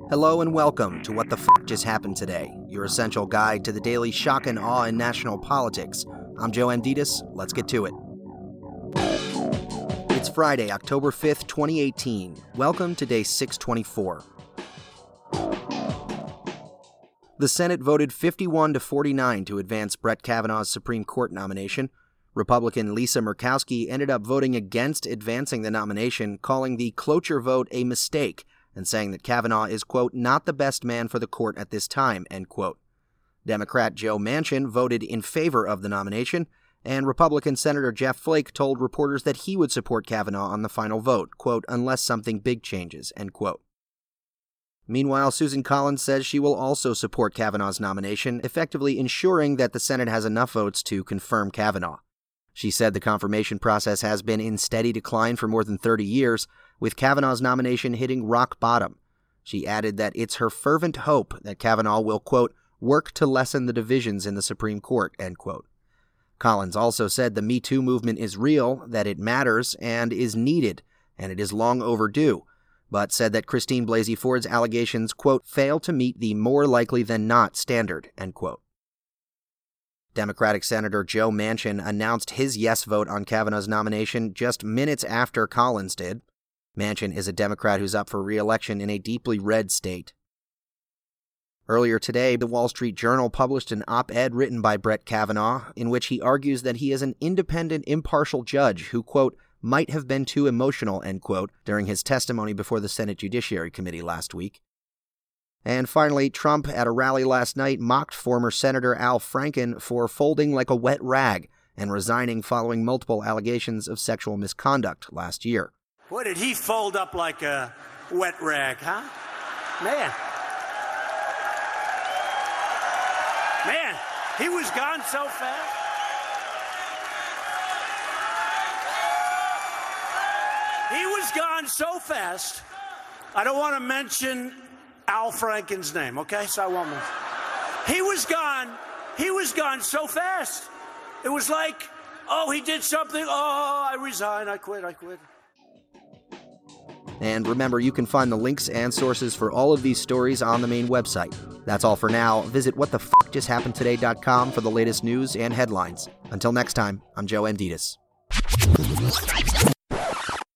Hello and welcome to What the F*** Just Happened Today, your essential guide to the daily shock and awe in national politics. I'm Joe Amditis. Let's get to it. It's Friday, October 5th, 2018. Welcome to day 624. The Senate voted 51-49 to advance Brett Kavanaugh's Supreme Court nomination. Republican Lisa Murkowski ended up voting against advancing the nomination, calling the cloture vote a mistake and saying that Kavanaugh is, quote, not the best man for the court at this time, end quote. Democrat Joe Manchin voted in favor of the nomination, and Republican Senator Jeff Flake told reporters that he would support Kavanaugh on the final vote, quote, unless something big changes, end quote. Meanwhile, Susan Collins says she will also support Kavanaugh's nomination, effectively ensuring that the Senate has enough votes to confirm Kavanaugh. She said the confirmation process has been in steady decline for more than 30 years, with Kavanaugh's nomination hitting rock bottom. She added that it's her fervent hope that Kavanaugh will, quote, work to lessen the divisions in the Supreme Court, end quote. Collins also said the Me Too movement is real, that it matters and is needed, and it is long overdue, but said that Christine Blasey Ford's allegations, quote, fail to meet the more likely than not standard, end quote. Democratic Senator Joe Manchin announced his yes vote on Kavanaugh's nomination just minutes after Collins did. Manchin is a Democrat who's up for re-election in a deeply red state. Earlier today, the Wall Street Journal published an op-ed written by Brett Kavanaugh in which he argues that he is an independent, impartial judge who, quote, might have been too emotional, end quote, during his testimony before the Senate Judiciary Committee last week. And finally, Trump at a rally last night mocked former Senator Al Franken for folding like a wet rag and resigning following multiple allegations of sexual misconduct last year. What, did he fold up like a wet rag, huh? Man, he was gone so fast. He was gone so fast, I don't want to mention Al Franken's name, okay? So I won't mention. He was gone so fast. It was like, oh, he did something, oh, I resign, I quit. And remember, you can find the links and sources for all of these stories on the main website. That's all for now. Visit whatthefjusthappenedtoday.com for the latest news and headlines. Until next time, I'm Joe Amditis.